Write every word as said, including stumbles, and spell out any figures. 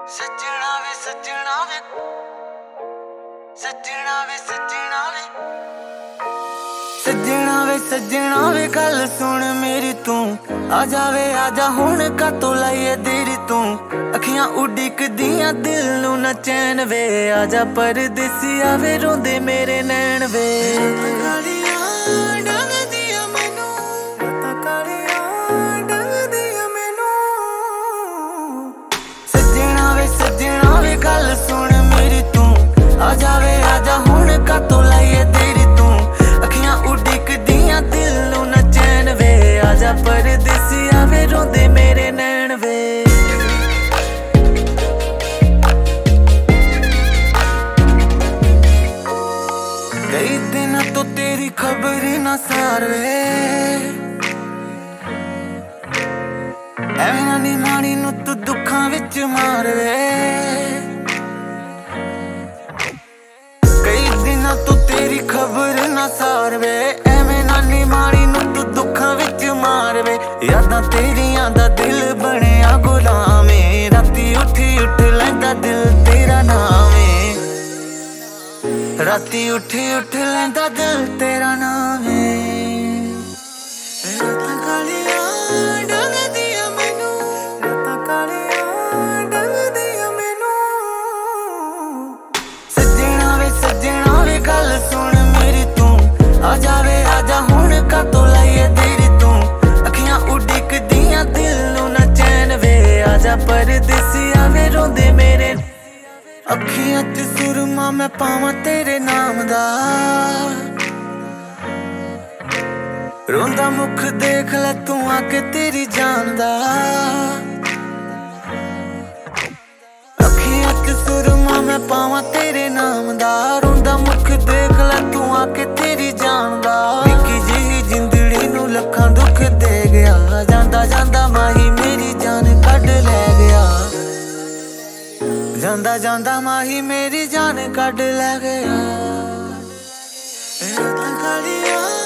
सजना वे सजना वे सजना वे सजना वे सजना वे सजना वे गल सुन मेरी तू आ जावे आजा हुण कातों लाइए देरी तू अखियां उडिक दियां दिल नू न चैन वे आजा परदेसिया वे रोंदे मेरे नैन वे सजना वे गल सुन मेरी तू आ जावे आजा हुण कातों लाइए देरी तू अखियां उडिक दियां दिल नू न चैन वे आजा परदेसिया वे रोंदे मेरे नैन वे कई दिन तो तेरी खबर ना सार वे ਐਵੇਂ ਨੀ ਮਾਣੀ ਨੂੰ ਤੂੰ ਦੁੱਖਾਂ ਵਿੱਚ ਮਾਰ ਵੇ ਕਈ ਦਿਨਾਂ ਤੋਂ ਤੇਰੀ ਖਬਰ ਨਾ ਸਾਰ ਵੇ ਐਵੇਂ ਨੀ ਮਾਣੀ ਨੂੰ ਤੂੰ ਦੁੱਖਾਂ ਵਿੱਚ ਮਾਰ ਵੇ ਯਾਦਾਂ ਤੇਰੀਆਂ ਦਾ ਦਿਲ ਬਣਿਆ ਗੁਲਾਮ ਏ ਰਾਤੀ ਉੱਠੀ ਉੱਠ ਲੈਂਦਾ ਦਿਲ ਤੇਰਾ ਨਾਮ ਏ ਰਾਤੀ ਉੱਠੀ ਉੱਠ ਲੈਂਦਾ ਦਿਲ ਤੇਰਾ ਨਾਮ ਏ ਰਾਤਾਂ ਕਾਲੀਆਂ गल सुन मेरी तू आ जावे आजा हुण कातों लाइए देरी तू अखियां उडिक दियां दिल नू न चैन वे आजा परदेसिया वे रोंदे मेरे अखियां च सुरमा मैं पावां तेरे नाम दा रोंदा मुख देख लै तू आके तेरी जान दा अखियां च सुरमा मैं पावां तेरे नाम दा रोंदा मुख देख लै तू आके तेरी जान दा निक्की जी जिंदड़ी नू लखां दुख दे गया जांदा जांदा माही मेरी जान कढ लै गया जांदा जांदा माही मेरी जान कढ लै गया रातां कालियां